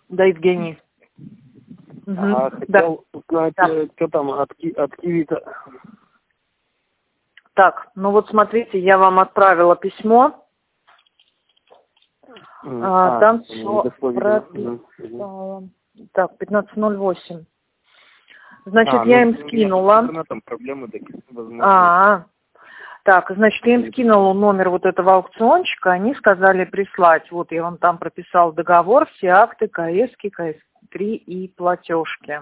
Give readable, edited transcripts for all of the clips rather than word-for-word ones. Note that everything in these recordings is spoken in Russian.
Да, Евгений. Хотел узнать, что там от Киви-то. Так, ну вот смотрите, я вам отправила письмо. Там все прописала. Так, 15:08. Значит, я им скинула. Там проблемы такие, возможно. Так, значит, я им скинула номер вот этого аукциончика, они сказали прислать. Вот я вам там прописал договор, все акты, КС-ки, КС-3 и платежки.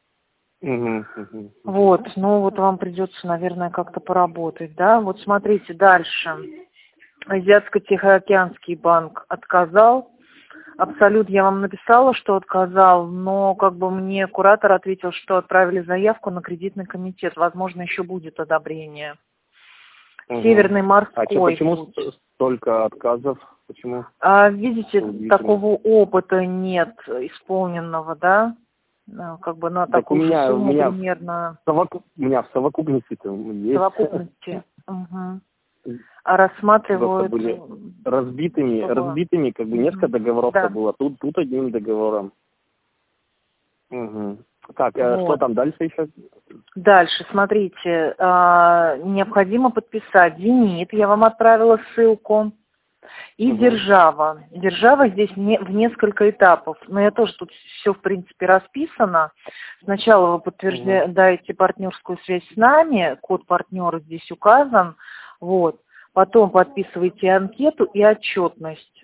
Вот, ну вот вам придется, наверное, как-то поработать, да? Вот смотрите дальше. Азиатско-Тихоокеанский банк отказал. Абсолют я вам написала, что отказал, но как бы мне куратор ответил, что отправили заявку на кредитный комитет. Возможно, еще будет одобрение. Северный морской. Почему столько отказов? Почему? Видите, такого опыта нет исполненного, да? Как бы на такую сумму примерно. У меня в совокупности-то есть. В совокупности. А рассматривают... Были разбитыми, как бы несколько договоров было. Тут одним договором. Так, вот. Что там дальше еще? Дальше, смотрите, необходимо подписать «Зенит», я вам отправила ссылку, и «Держава». «Держава» здесь в несколько этапов, но я тоже тут все, в принципе, расписано. Сначала вы подтверждаете партнерскую связь с нами, код партнера здесь указан, вот. Потом подписываете анкету и отчетность.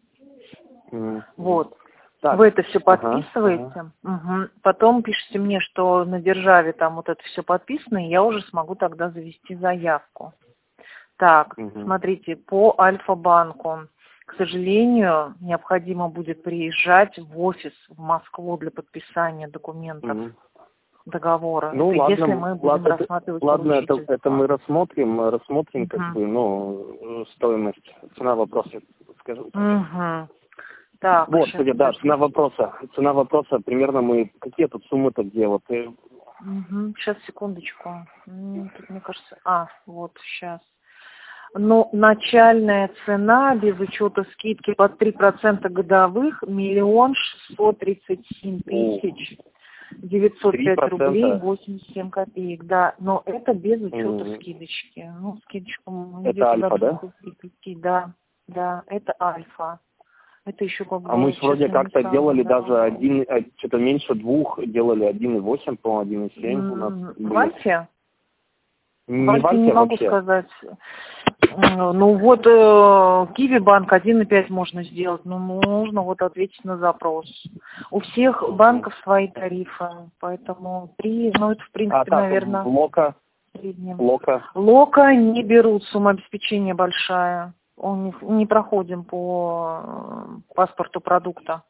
Вот. Так. Вы это все подписываете, потом пишите мне, что на «Державе» там вот это все подписано, и я уже смогу тогда завести заявку. Так, смотрите, по Альфа-банку, к сожалению, необходимо будет приезжать в офис в Москву для подписания документов договора. Ну, это ладно, если мы будем рассматривать поручительство. Это мы рассмотрим как бы, стоимость, цена вопроса, скажем так. Так, вот, кстати, да, цена вопроса, примерно какие тут суммы-то где, вот. Сейчас, секундочку, тут, мне кажется, вот, сейчас. Но начальная цена, без учета скидки под 3% годовых, 1 637 905 рублей 87 копеек, да, но это без учета скидочки. Ну, скидочку это Альфа, да? Да, это Альфа. Это еще как бы... А мы вроде как-то делали даже что-то меньше 2, делали 1,8, по-моему, 1,7 у нас. В Альфе? В Альфе не могу вообще сказать. Ну вот Киви банк 1,5 можно сделать, но нужно вот ответить на запрос. У всех банков свои тарифы, поэтому 3, ну это в принципе, наверное... Лока не берут, сумма обеспечения большая. Не проходим по паспорту продукта.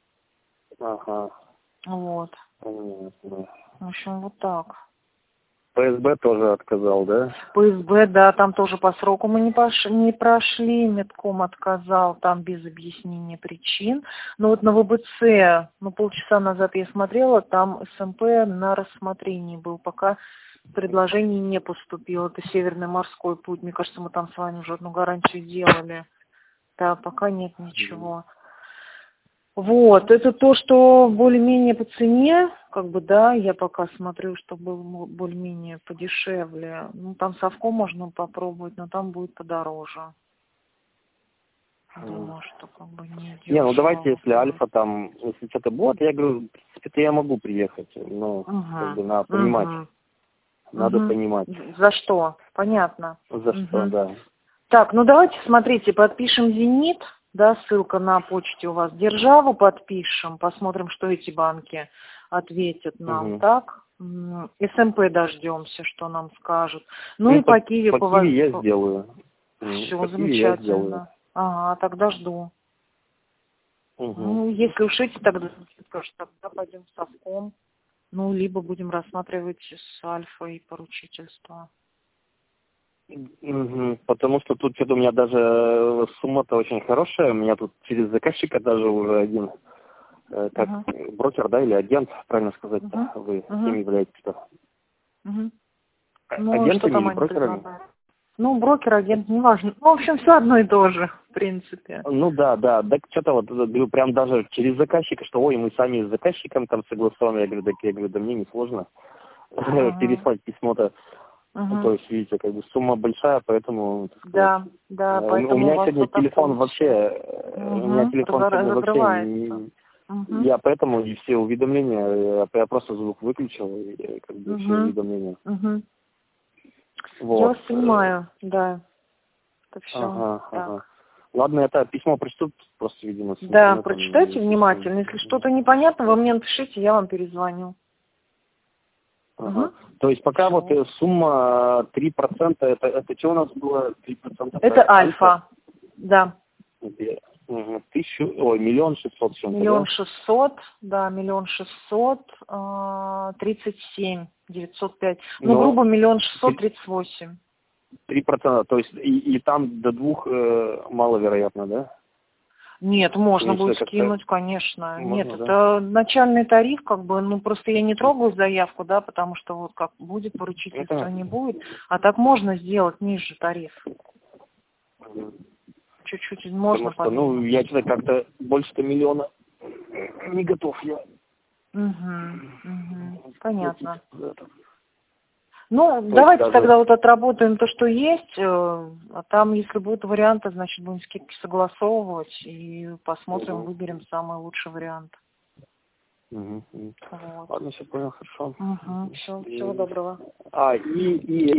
Вот. Понятно. В общем, вот так. ПСБ тоже отказал, да? ПСБ, да, там тоже по сроку мы не прошли, Медком отказал, там без объяснения причин. Но вот на ВБЦ, полчаса назад я смотрела, там СМП на рассмотрении был, пока предложение не поступило. Это Северный морской путь, мне кажется, мы там с вами уже одну гарантию делали. Да, пока нет ничего. Вот, это то, что более-менее по цене, как бы, да, я пока смотрю, что было более-менее подешевле. Ну, там совком можно попробовать, но там будет подороже. Думаю, что как бы не дешево. Ну давайте, если Альфа там, если что-то будет, я говорю, в принципе, я могу приехать, но как бы надо понимать. Надо понимать. За что? Понятно. За что, да. Так, ну давайте, смотрите, подпишем «Зенит». Да, ссылка на почте у вас. «Державу» подпишем, посмотрим, что эти банки ответят нам, так? СМП дождемся, что нам скажут. Ну и по Киви... По Киви я сделаю. Все, замечательно. Ага, тогда жду. Ну, если уж эти, тогда пойдем с совком. Ну, либо будем рассматривать с Альфой поручительство. Потому что тут что-то у меня даже сумма-то очень хорошая. У меня тут через заказчика даже уже один, как брокер, да, или агент, правильно сказать, вы кем являетесь-то? Ну, агентами что там или брокерами? Ну, брокер, агент, неважно. Ну, в общем, все одно и то же, в принципе. Ну да, да. Так что-то вот, говорю, прям даже через заказчика, что ой, мы сами с заказчиком там согласованы. Я говорю, да мне не сложно переслать письмо-то. То есть, видите, как бы сумма большая, поэтому, так сказать, Да, у поэтому меня у вас сегодня вот так телефон получилось. вообще, у меня телефон сегодня вообще, Закрывается. я поэтому и все уведомления, я просто звук выключил, и как бы все уведомления. Вот. Я вас понимаю, да. Это все. Ага. Ладно, это письмо прочту, просто, видимо, с Да, интернетом прочитайте внимательно. Если что-то непонятно, вы мне напишите, я вам перезвоню. То есть пока вот сумма 3%, это что у нас было? 3%? Это альфа, да. 1,6 миллиона. 1,600,000, да, 1,637,000, 905. Ну, грубо 1,638,000. 3%, то есть и там до 2 маловероятно, да? Нет, можно Конечно, будет скинуть, конечно. Можно, Нет, да? это начальный тариф, как бы, ну, просто я не трогаю заявку, да, потому что вот как будет поручительство, не будет. А так можно сделать ниже тариф. Чуть-чуть можно поднять. Ну, я что-то как-то больше-то миллиона не готов я. Понятно. Ну, давайте тогда вот отработаем то, что есть, а там, если будут варианты, значит, будем скидки согласовывать и посмотрим, выберем самый лучший вариант. Вот. Ладно, все понял, хорошо. Всего доброго. И